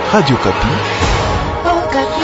Radio Kapi. Oh, Kapi.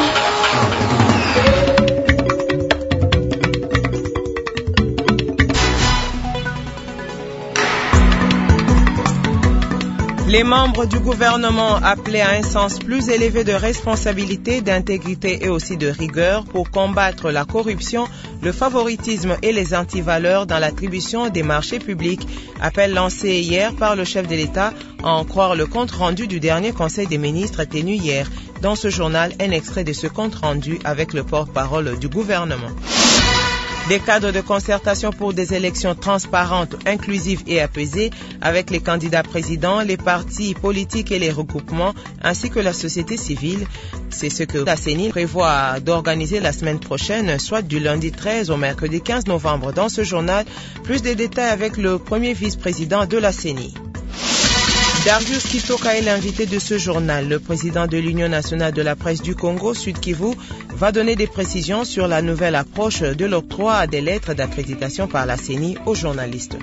Les membres du gouvernement appelaient à un sens plus élevé de responsabilité, d'intégrité et aussi de rigueur pour combattre la corruption, le favoritisme et les antivaleurs dans l'attribution des marchés publics. Appel lancé hier par le chef de l'État, à en croire le compte-rendu du dernier Conseil des ministres tenu hier. Dans ce journal, un extrait de ce compte-rendu avec le porte-parole du gouvernement. Des cadres de concertation pour des élections transparentes, inclusives et apaisées avec les candidats présidents, les partis politiques et les regroupements, ainsi que la société civile. C'est ce que la CENI prévoit d'organiser la semaine prochaine, soit du lundi 13 au mercredi 15 novembre. Dans ce journal, plus de détails avec le premier vice-président de la CENI. Darius Kitoka est l'invité de ce journal. Le président de l'Union nationale de la presse du Congo, Sud Kivu, va donner des précisions sur la nouvelle approche de l'octroi des lettres d'accréditation par la CENI aux journalistes.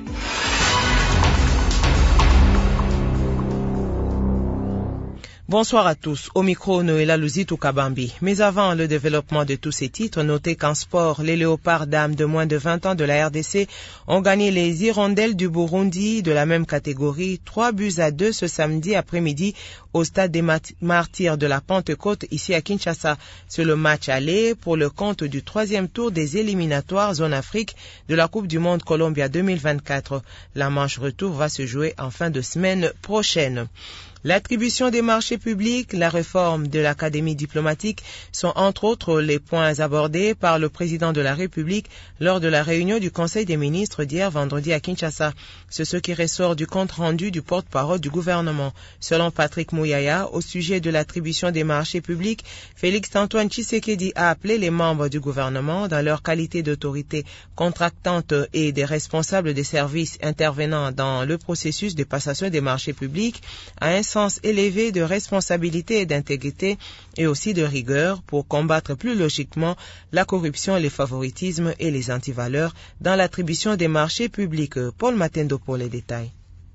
Bonsoir à tous. Au micro, Noëlla Luzitou Kabambi. Mais avant le développement de tous ces titres, notez qu'en sport, les léopards dames de moins de 20 ans de la RDC ont gagné les Hirondelles du Burundi de la même catégorie, 3-2 ce samedi après-midi au stade des Martyrs de la Pentecôte ici à Kinshasa. C'est le match aller pour le compte du 3e tour des éliminatoires Zone Afrique de la Coupe du Monde Colombia 2024. La manche retour va se jouer en fin de semaine prochaine. L'attribution des marchés publics, la réforme de l'Académie diplomatique sont entre autres les points abordés par le président de la République lors de la réunion du Conseil des ministres d'hier vendredi à Kinshasa. C'est ce qui ressort du compte rendu du porte-parole du gouvernement. Selon Patrick Mouyaya, au sujet de l'attribution des marchés publics, Félix-Antoine Tshisekedi a appelé les membres du gouvernement dans leur qualité d'autorité contractante et des responsables des services intervenant dans le processus de passation des marchés publics à un sens élevé de responsabilité et d'intégrité et aussi de rigueur pour combattre plus logiquement la corruption, les favoritismes et les antivaleurs dans l'attribution des marchés publics. Paul Matendo pour les détails.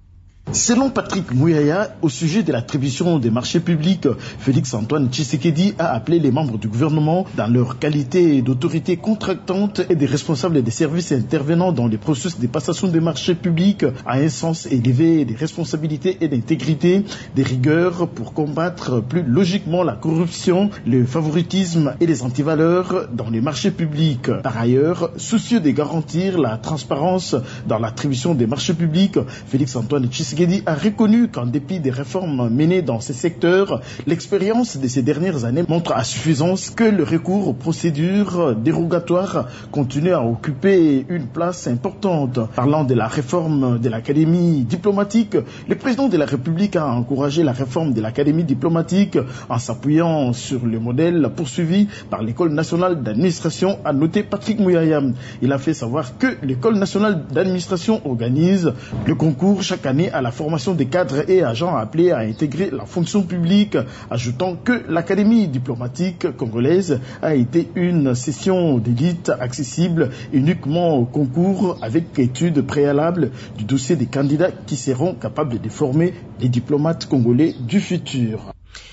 Selon Patrick Mouyaya, au sujet de l'attribution des marchés publics, Félix-Antoine Tshisekedi a appelé les membres du gouvernement dans leur qualité d'autorité contractante et des responsables des services intervenant dans les processus de passation des marchés publics à un sens élevé des responsabilités et d'intégrité, des rigueurs pour combattre plus logiquement la corruption, le favoritisme et les antivaleurs dans les marchés publics. Par ailleurs, soucieux de garantir la transparence dans l'attribution des marchés publics, Félix-Antoine Tshisekedi a reconnu qu'en dépit des réformes menées dans ces secteurs, l'expérience de ces dernières années montre à suffisance que le recours aux procédures dérogatoires continue à occuper une place importante. Parlant de la réforme de l'Académie diplomatique, le président de la République a encouragé la réforme de l'Académie diplomatique en s'appuyant sur le modèle poursuivi par l'École nationale d'administration, a noté Patrick Mouyaya. Il a fait savoir que l'École nationale d'administration organise le concours chaque année à la formation des cadres et agents appelés à intégrer la fonction publique, ajoutant que l'Académie diplomatique congolaise a été une session d'élite accessible uniquement au concours avec étude préalable du dossier des candidats qui seront capables de former les diplomates congolais du futur.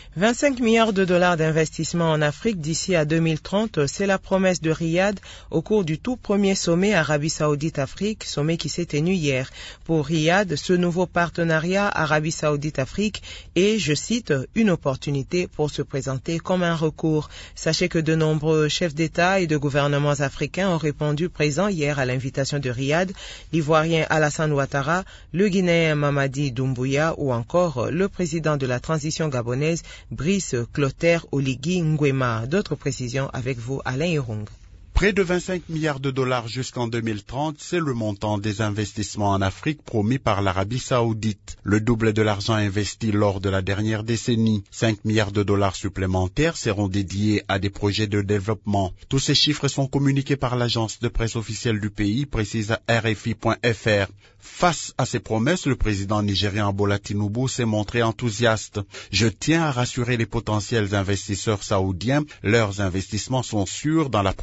25 milliards de dollars d'investissement en Afrique d'ici à 2030, c'est la promesse de Riyad au cours du tout premier sommet Arabie Saoudite-Afrique, sommet qui s'est tenu hier. Pour Riyad, ce nouveau partenariat Arabie Saoudite-Afrique est, je cite, une opportunité pour se présenter comme un recours. Sachez que de nombreux chefs d'État et de gouvernements africains ont répondu présents hier à l'invitation de Riyad, l'Ivoirien Alassane Ouattara, le Guinéen Mamadi Doumbouya ou encore le président de la transition gabonaise Brice Clotaire Oligui Nguema. D'autres précisions avec vous, Alain Irung. Près de 25 milliards de dollars jusqu'en 2030, c'est le montant des investissements en Afrique promis par l'Arabie Saoudite. Le double de l'argent investi lors de la dernière décennie. 5 milliards de dollars supplémentaires seront dédiés à des projets de développement. Tous ces chiffres sont communiqués par l'agence de presse officielle du pays, précise RFI.fr. Face à ces promesses, le président nigérian Bola Tinubu s'est montré enthousiaste. Je tiens à rassurer les potentiels investisseurs saoudiens, leurs investissements sont sûrs dans la première économie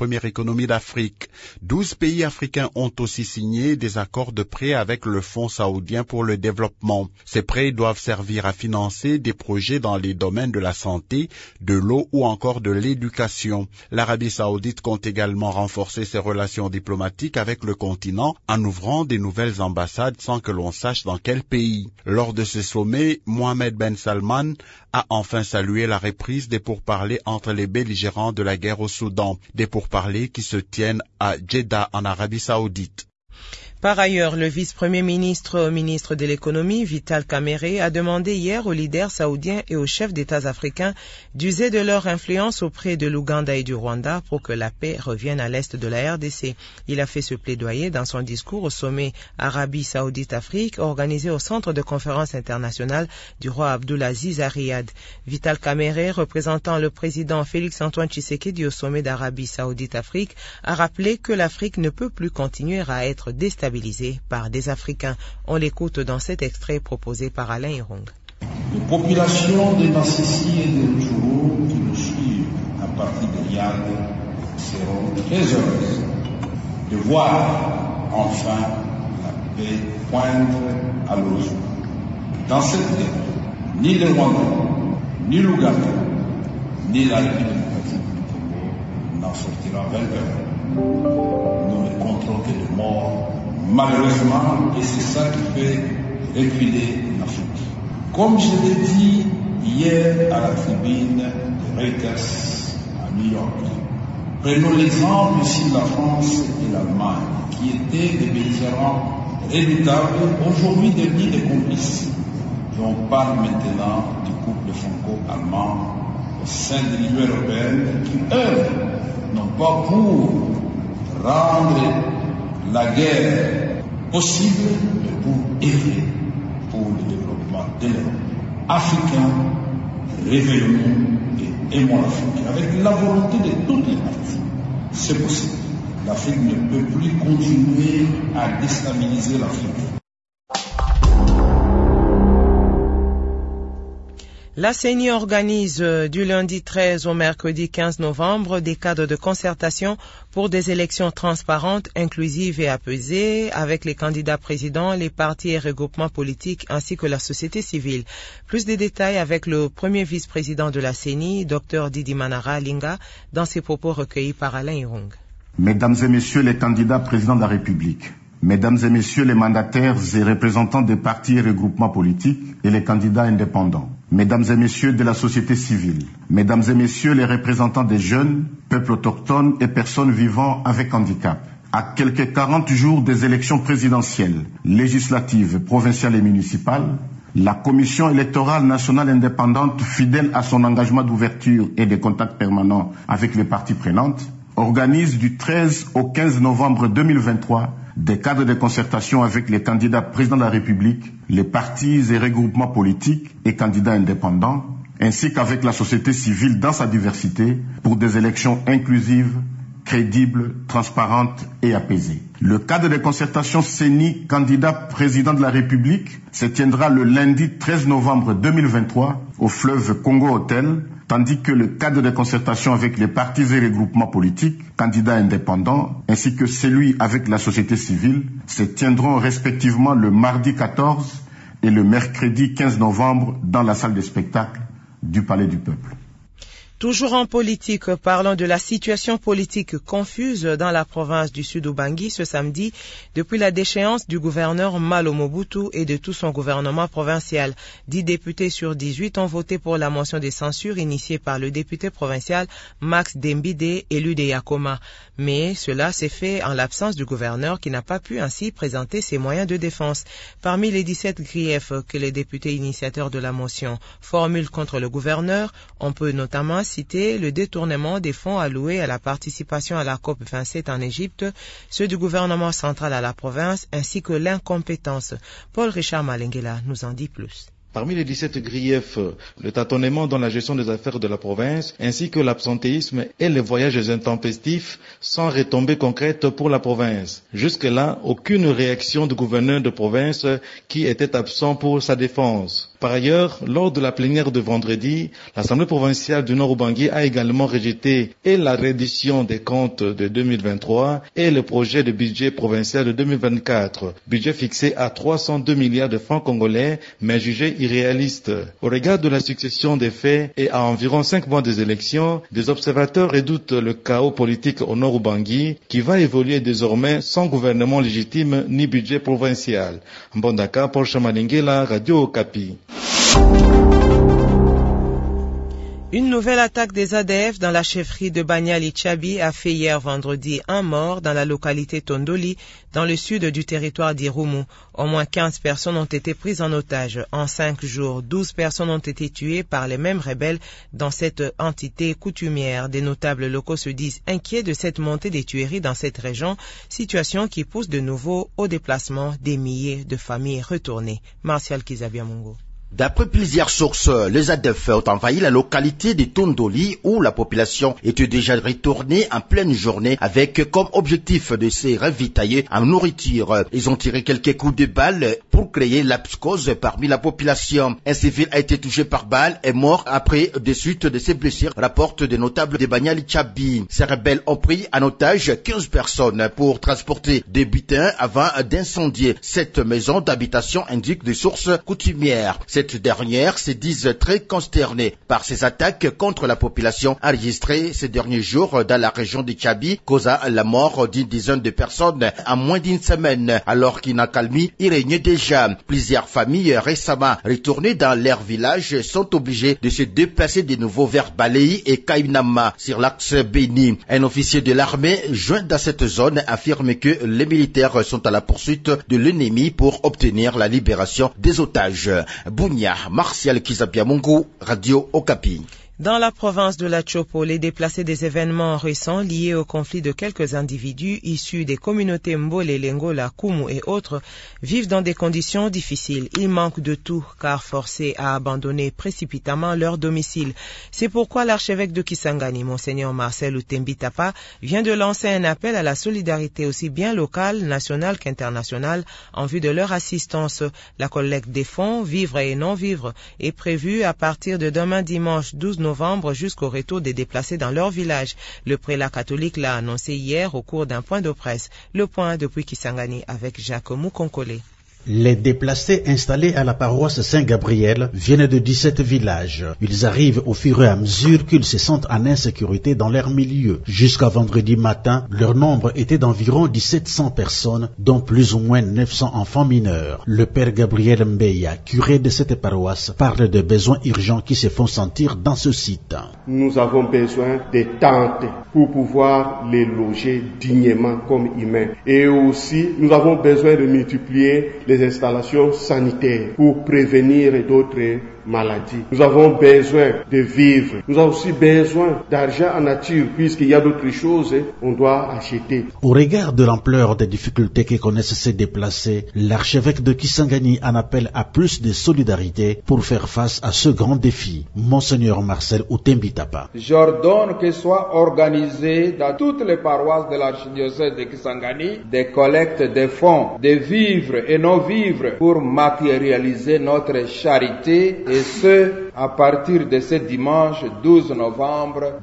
l'économie d'Afrique. 12 pays africains ont aussi signé des accords de prêt avec le Fonds saoudien pour le développement. Ces prêts doivent servir à financer des projets dans les domaines de la santé, de l'eau ou encore de l'éducation. L'Arabie saoudite compte également renforcer ses relations diplomatiques avec le continent en ouvrant des nouvelles ambassades sans que l'on sache dans quel pays. Lors de ce sommet, Mohamed Ben Salman a enfin salué la reprise des pourparlers entre les belligérants de la guerre au Soudan, des pourparlers qui se tiennent à Jeddah en Arabie saoudite. Par ailleurs, le vice-premier ministre de l'économie, Vital Kamerhe, a demandé hier aux leaders saoudiens et aux chefs d'États africains d'user de leur influence auprès de l'Ouganda et du Rwanda pour que la paix revienne à l'est de la RDC. Il a fait ce plaidoyer dans son discours au sommet Arabie Saoudite-Afrique organisé au centre de conférence internationale du roi Abdulaziz à Riyad. Vital Kamerhe, représentant le président Félix-Antoine Tshisekedi au sommet d'Arabie Saoudite-Afrique, a rappelé que l'Afrique ne peut plus continuer à être déstabilisée par des Africains. On l'écoute dans cet extrait proposé par Alain Irong. Les populations de Nassissi et de Rutshuru qui nous suivent à partir de Riyad seront très heureuses de voir enfin la paix poindre à l'horizon. Dans cette guerre, ni le Rwanda, ni l'Ouganda, ni la République démocratique du Congo n'en sortira vainqueur. Nous ne comptons que de morts, malheureusement, et c'est ça qui fait reculer l'Afrique. Comme je l'ai dit hier à la tribune de Reuters à New York, prenons l'exemple ici de la France et l'Allemagne, qui étaient des belligérants redoutables, aujourd'hui devenus des complices. Et on parle maintenant du couple franco-allemand au sein de l'Union européenne qui œuvrent non pas pour rendre la guerre possible, mais pour œuvrer pour le développement de l'Europe. Africains, réveillons-nous et aimons l'Afrique avec la volonté de toutes les parties. C'est possible. L'Afrique ne peut plus continuer à déstabiliser l'Afrique. La CENI organise du lundi 13 au mercredi 15 novembre des cadres de concertation pour des élections transparentes, inclusives et apaisées avec les candidats présidents, les partis et regroupements politiques ainsi que la société civile. Plus de détails avec le premier vice-président de la CENI, Dr Didi Manara Linga, dans ses propos recueillis par Alain Irong. Mesdames et messieurs les candidats présidents de la République, mesdames et messieurs les mandataires et représentants des partis et regroupements politiques et les candidats indépendants, mesdames et messieurs de la société civile, mesdames et messieurs les représentants des jeunes, peuples autochtones et personnes vivant avec handicap, à quelques 40 jours des élections présidentielles, législatives, provinciales et municipales, la Commission électorale nationale indépendante, fidèle à son engagement d'ouverture et de contacts permanents avec les parties prenantes, organise du 13 au 15 novembre 2023 des cadres de concertation avec les candidats présidents de la République, les partis et regroupements politiques et candidats indépendants, ainsi qu'avec la société civile dans sa diversité pour des élections inclusives, crédibles, transparentes et apaisées. Le cadre de concertation CENI candidat président de la République se tiendra le lundi 13 novembre 2023 au fleuve Congo Hotel, tandis que le cadre de concertation avec les partis et regroupements politiques, candidats indépendants, ainsi que celui avec la société civile, se tiendront respectivement le mardi 14 et le mercredi 15 novembre dans la salle de spectacle du Palais du Peuple. Toujours en politique, parlons de la situation politique confuse dans la province du Sud-Ubangi ce samedi depuis la déchéance du gouverneur Malo Mobutu et de tout son gouvernement provincial. 10 députés sur 18 ont voté pour la motion de censure initiée par le député provincial Max Dembide, élu de Yakoma. Mais cela s'est fait en l'absence du gouverneur qui n'a pas pu ainsi présenter ses moyens de défense. Parmi les 17 griefs que les députés initiateurs de la motion formulent contre le gouverneur, on peut notamment citer le détournement des fonds alloués à la participation à la COP27 en Égypte, ceux du gouvernement central à la province, ainsi que l'incompétence. Paul Richard Malengela nous en dit plus. Parmi les 17 griefs, le tâtonnement dans la gestion des affaires de la province, ainsi que l'absentéisme et les voyages intempestifs sans retombées concrètes pour la province. Jusque-là, aucune réaction du gouverneur de province qui était absent pour sa défense. Par ailleurs, lors de la plénière de vendredi, l'Assemblée provinciale du Nord-Ubangi a également rejeté et la reddition des comptes de 2023 et le projet de budget provincial de 2024, budget fixé à 302 milliards de francs congolais, mais jugé irréaliste. Au regard de la succession des faits et à environ 5 mois des élections, des observateurs redoutent le chaos politique au Nord-Ubangi qui va évoluer désormais sans gouvernement légitime ni budget provincial. Mbondaka, Paul Chamalingela, Radio Okapi. Une nouvelle attaque des ADF dans la chefferie de Banyali-Tchabi a fait hier vendredi un mort dans la localité Tondoli, dans le sud du territoire d'Irumu. Au moins 15 personnes ont été prises en otage. En 5 jours, 12 personnes ont été tuées par les mêmes rebelles dans cette entité coutumière. Des notables locaux se disent inquiets de cette montée des tueries dans cette région, situation qui pousse de nouveau au déplacement des milliers de familles retournées. Martial Kizabiamungo. D'après plusieurs sources, les ADF ont envahi la localité de Tondoli où la population était déjà retournée en pleine journée avec comme objectif de se ravitailler en nourriture. Ils ont tiré quelques coups de balle pour créer la psychose parmi la population. Un civil a été touché par balle et mort après des suites de ses blessures, rapportent des notables de Banyali-Tchabi. Ces rebelles ont pris en otage 15 personnes pour transporter des butins avant d'incendier cette maison d'habitation, indiquent des sources coutumières. Cette dernière se disent très consternée par ces attaques contre la population enregistrées ces derniers jours dans la région de Tchabi, causant la mort d'une dizaine de personnes en moins d'une semaine, alors qu'une accalmie y régnait déjà. Plusieurs familles récemment retournées dans leur village sont obligées de se déplacer de nouveau vers Balayi et Kainama sur l'axe Beni. Un officier de l'armée joint dans cette zone affirme que les militaires sont à la poursuite de l'ennemi pour obtenir la libération des otages. Martial Kizabiamungu, Radio Okapi. Dans la province de la Chopo, les déplacés des événements récents liés au conflit de quelques individus issus des communautés Mbole, Lengola, Kumu et autres vivent dans des conditions difficiles. Ils manquent de tout car forcés à abandonner précipitamment leur domicile. C'est pourquoi l'archevêque de Kisangani, Monseigneur Marcel Utembitapa, vient de lancer un appel à la solidarité aussi bien locale, nationale qu'internationale en vue de leur assistance. La collecte des fonds, vivres et non-vivres, est prévue à partir de demain dimanche 12 novembre jusqu'au retour des déplacés dans leur village. Le prélat catholique l'a annoncé hier au cours d'un point de presse. Le point depuis Kisangani avec Jacques Moukonkole. Les déplacés installés à la paroisse Saint-Gabriel viennent de 17 villages. Ils arrivent au fur et à mesure qu'ils se sentent en insécurité dans leur milieu. Jusqu'à vendredi matin, leur nombre était d'environ 1700 personnes, dont plus ou moins 900 enfants mineurs. Le père Gabriel Mbeya, curé de cette paroisse, parle de besoins urgents qui se font sentir dans ce site. Nous avons besoin de tentes pour pouvoir les loger dignement comme humains. Et aussi, nous avons besoin de multiplier les installations sanitaires pour prévenir d'autres maladies. Nous avons besoin de vivre. Nous avons aussi besoin d'argent en nature puisqu'il y a d'autres choses qu'on doit acheter. Au regard de l'ampleur des difficultés que connaissent ces déplacés, l'archevêque de Kisangani en appelle à plus de solidarité pour faire face à ce grand défi. Monseigneur Marcel Utembitapa. J'ordonne que soient organisées dans toutes les paroisses de l'archidiocèse de Kisangani des collectes de fonds, de vivres et non-vivres pour matérialiser notre charité et ce, à partir de ce dimanche 12 novembre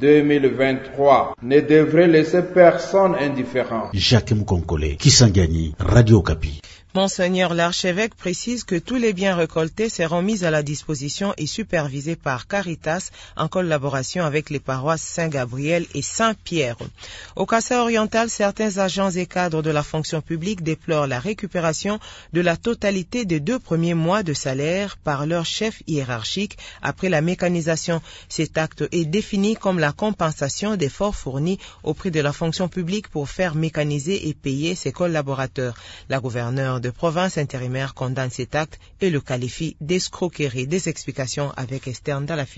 2023. Ne devrait laisser personne indifférent. Jacques Moukonkole, Kisangani, Radio Okapi. Monseigneur l'archevêque précise que tous les biens récoltés seront mis à la disposition et supervisés par Caritas en collaboration avec les paroisses Saint-Gabriel et Saint-Pierre. Au Kasaï-Oriental, certains agents et cadres de la fonction publique déplorent la récupération de la totalité des 2 premiers mois de salaire par leur chef hiérarchique après la mécanisation. Cet acte est défini comme la compensation d'efforts fournis au prix de la fonction publique pour faire mécaniser et payer ses collaborateurs. La gouverneure de province intérimaire condamne cet acte et le qualifie d'escroquerie. Des explications avec Esther Ndalafina.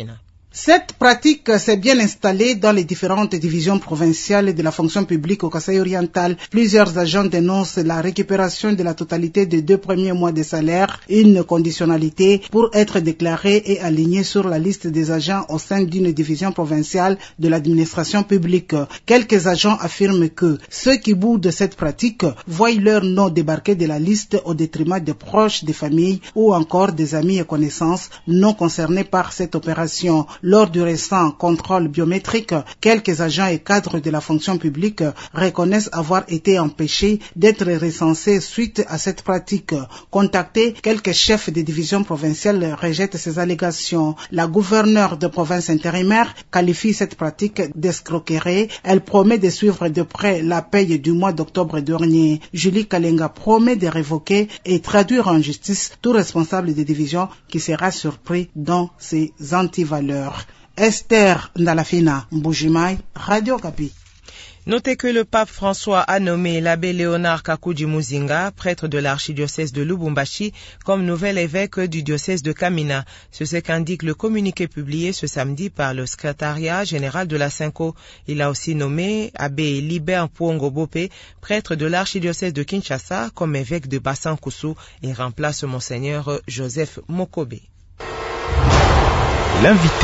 Cette pratique s'est bien installée dans les différentes divisions provinciales de la fonction publique au Kasaï oriental. Plusieurs agents dénoncent la récupération de la totalité des 2 premiers mois de salaire, une conditionnalité pour être déclaré et aligné sur la liste des agents au sein d'une division provinciale de l'administration publique. Quelques agents affirment que ceux qui boudent cette pratique voient leur nom débarquer de la liste au détriment des proches, des familles ou encore des amis et connaissances non concernés par cette opération. Lors du récent contrôle biométrique, quelques agents et cadres de la fonction publique reconnaissent avoir été empêchés d'être recensés suite à cette pratique. Contactés, quelques chefs de division provinciale rejettent ces allégations. La gouverneure de province intérimaire qualifie cette pratique d'escroquerie. Elle promet de suivre de près la paye du mois d'octobre dernier. Julie Kalenga promet de révoquer et traduire en justice tout responsable de division qui sera surpris dans ses antivaleurs. Esther Ndalafina, Mbujimai, Radio Kapi. Notez que le pape François a nommé l'abbé Léonard Kakudi Muzinga, prêtre de l'archidiocèse de Lubumbashi, comme nouvel évêque du diocèse de Kamina. C'est ce qu'indique le communiqué publié ce samedi par le secrétariat général de la Synco. Il a aussi nommé abbé Libert Mpuongo Bopé, prêtre de l'archidiocèse de Kinshasa, comme évêque de Bassan-Koussou et remplace monseigneur Joseph Mokobe. L'invité.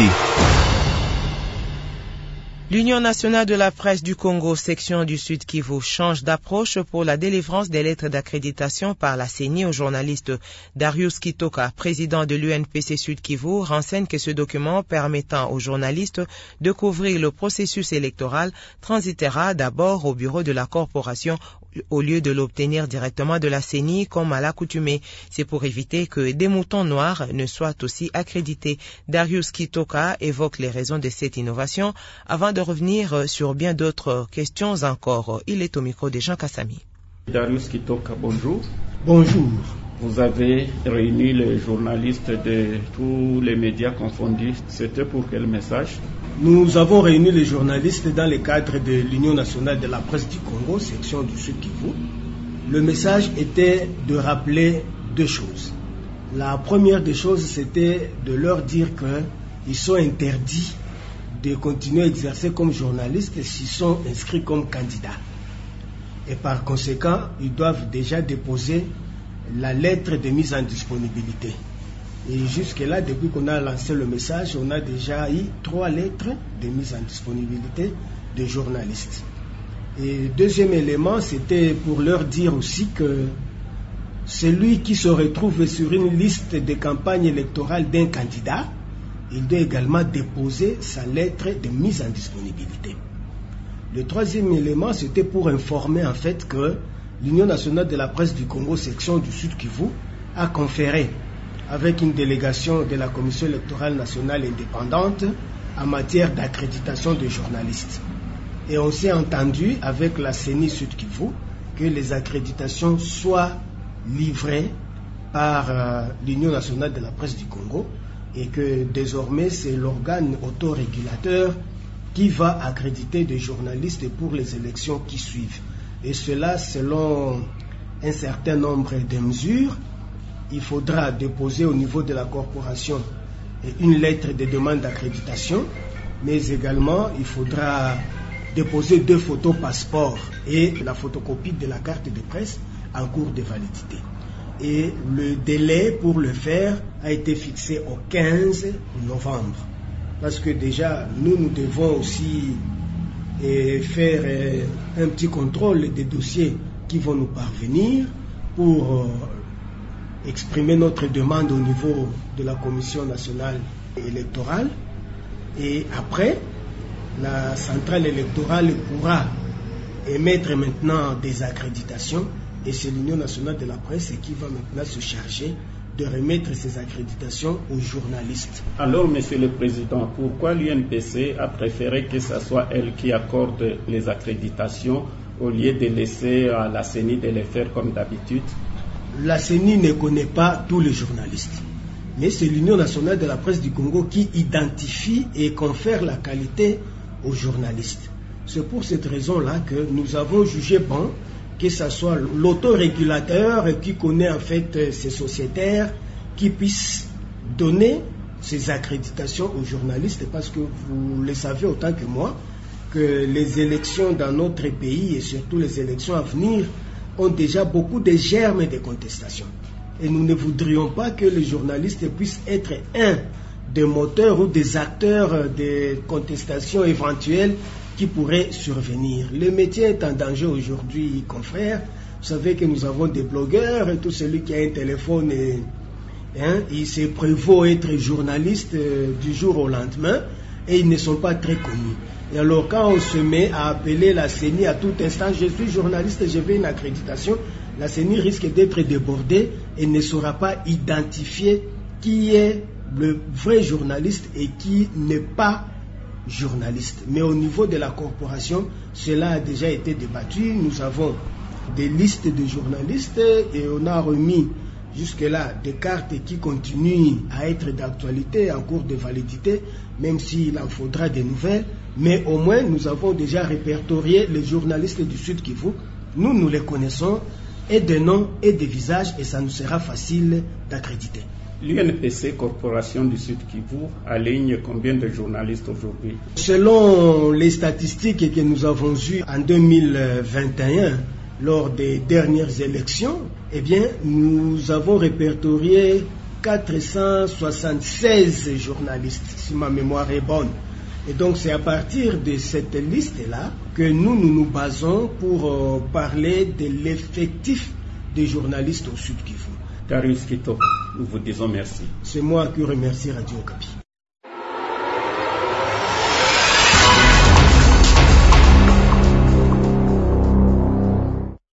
L'Union nationale de la presse du Congo, section du Sud Kivu, change d'approche pour la délivrance des lettres d'accréditation par la CENI au journaliste. Darius Kitoka, président de l'UNPC Sud Kivu, renseigne que ce document permettant aux journalistes de couvrir le processus électoral transitera d'abord au bureau de la corporation au lieu de l'obtenir directement de la CENI comme à l'accoutumée. C'est pour éviter que des moutons noirs ne soient aussi accrédités. Darius Kitoka évoque les raisons de cette innovation avant de revenir sur bien d'autres questions encore. Il est au micro de Jean Kassami. Darius Kitoka, bonjour. Bonjour. Vous avez réuni les journalistes de tous les médias confondus. C'était pour quel message? Nous avons réuni les journalistes dans le cadre de l'Union nationale de la presse du Congo, section du Sud Kivu. Le message était de rappeler 2 choses. La première des choses, c'était de leur dire qu'ils sont interdits de continuer à exercer comme journalistes s'ils sont inscrits comme candidats. Et par conséquent, ils doivent déjà déposer la lettre de mise en disponibilité. Et jusque-là, depuis qu'on a lancé le message, on a déjà eu 3 lettres de mise en disponibilité de journalistes. Et deuxième élément, c'était pour leur dire aussi que celui qui se retrouve sur une liste de campagne électorale d'un candidat, il doit également déposer sa lettre de mise en disponibilité. Le troisième élément, c'était pour informer en fait que l'Union nationale de la presse du Congo, section du Sud Kivu, a conféré avec une délégation de la Commission électorale nationale indépendante en matière d'accréditation des journalistes. Et on s'est entendu avec la CENI Sud Kivu que les accréditations soient livrées par l'Union nationale de la presse du Congo et que désormais c'est l'organe autorégulateur qui va accréditer des journalistes pour les élections qui suivent. Et cela selon un certain nombre de mesures. Il faudra déposer au niveau de la corporation une lettre de demande d'accréditation, mais également il faudra déposer 2 photos passeport et la photocopie de la carte de presse en cours de validité. Et le délai pour le faire a été fixé au 15 novembre. Parce que déjà, nous devons aussi faire un petit contrôle des dossiers qui vont nous parvenir pour exprimer notre demande au niveau de la Commission nationale électorale. Et après, la centrale électorale pourra émettre maintenant des accréditations et c'est l'Union nationale de la presse qui va maintenant se charger de remettre ces accréditations aux journalistes. Alors, Monsieur le Président, pourquoi l'UNPC a préféré que ce soit elle qui accorde les accréditations au lieu de laisser à la CENI de les faire comme d'habitude? La CENI ne connaît pas tous les journalistes, mais c'est l'Union nationale de la presse du Congo qui identifie et confère la qualité aux journalistes. C'est pour cette raison-là que nous avons jugé bon que ce soit l'autorégulateur qui connaît en fait ces sociétaires qui puisse donner ces accréditations aux journalistes, parce que vous le savez autant que moi, que les élections dans notre pays et surtout les élections à venir ont déjà beaucoup de germes de contestation. Et nous ne voudrions pas que les journalistes puissent être un des moteurs ou des acteurs de contestation éventuelles qui pourraient survenir. Le métier est en danger aujourd'hui, confrères. Vous savez que nous avons des blogueurs, et tout celui qui a un téléphone, il se prévaut être journaliste du jour au lendemain, et ils ne sont pas très connus. Et alors quand on se met à appeler la CENI à tout instant, je suis journaliste, je veux une accréditation, la CENI risque d'être débordée et ne saura pas identifier qui est le vrai journaliste et qui n'est pas journaliste. Mais au niveau de la corporation, cela a déjà été débattu. Nous avons des listes de journalistes et on a remis jusque-là des cartes qui continuent à être d'actualité, en cours de validité, même s'il en faudra des nouvelles. Mais au moins, nous avons déjà répertorié les journalistes du Sud Kivu. Nous les connaissons, et des noms et des visages, et ça nous sera facile d'accréditer. L'UNPC, Corporation du Sud Kivu, aligne combien de journalistes aujourd'hui? Selon les statistiques que nous avons eues en 2021, lors des dernières élections, eh bien, nous avons répertorié 476 journalistes, si ma mémoire est bonne. Et donc, c'est à partir de cette liste-là que nous basons pour parler de l'effectif des journalistes au Sud Kivu. Darius Kito, nous vous disons merci. C'est moi qui remercie Radio Okapi.